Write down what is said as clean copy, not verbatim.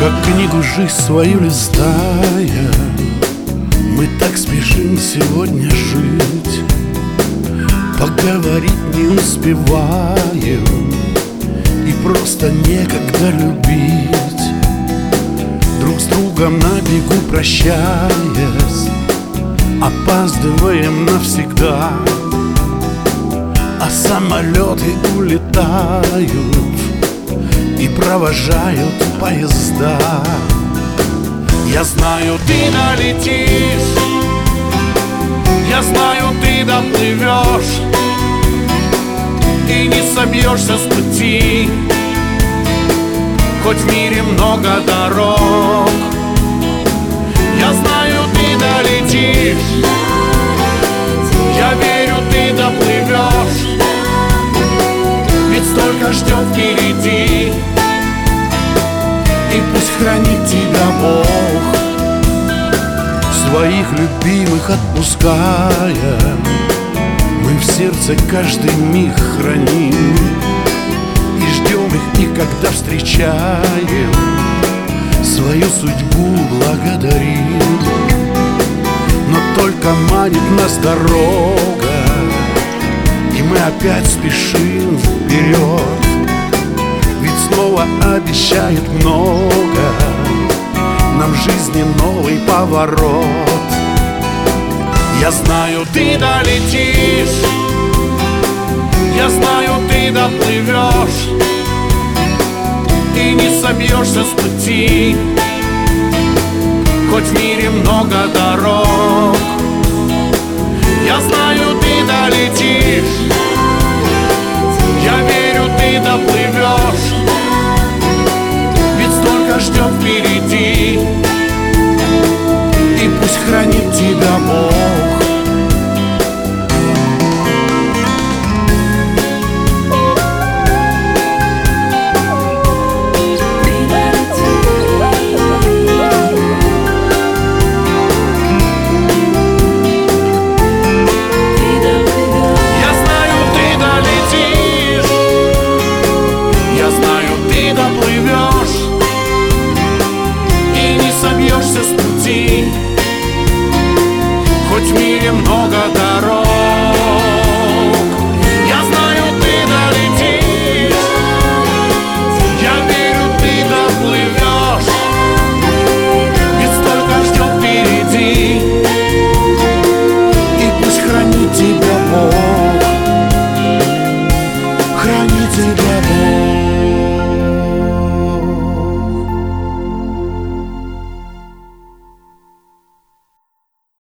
Как книгу жизнь свою листая, мы так спешим сегодня жить, поговорить не успеваем, и просто некогда любить. Друг с другом на бегу прощаясь, опаздываем навсегда, а самолеты улетают и провожают поезда. Я знаю, ты долетишь, я знаю, ты доплывешь и не собьешься с пути. Хоть в мире много дорог, я знаю, ты долетишь, я верю, ты доплывешь, ведь столько ждет впереди. И пусть хранит тебя Бог, своих любимых отпуская, мы в сердце каждый миг храним и ждем их, и когда встречаем, свою судьбу благодарим. Но только манит нас дорога, и мы опять спешим вперед, ведь снова обещает много нам в жизни новый поворот. Я знаю, ты долетишь, я знаю, ты доплывешь и не собьешься с пути. Хоть в мире много дорог, я знаю, ты долетишь,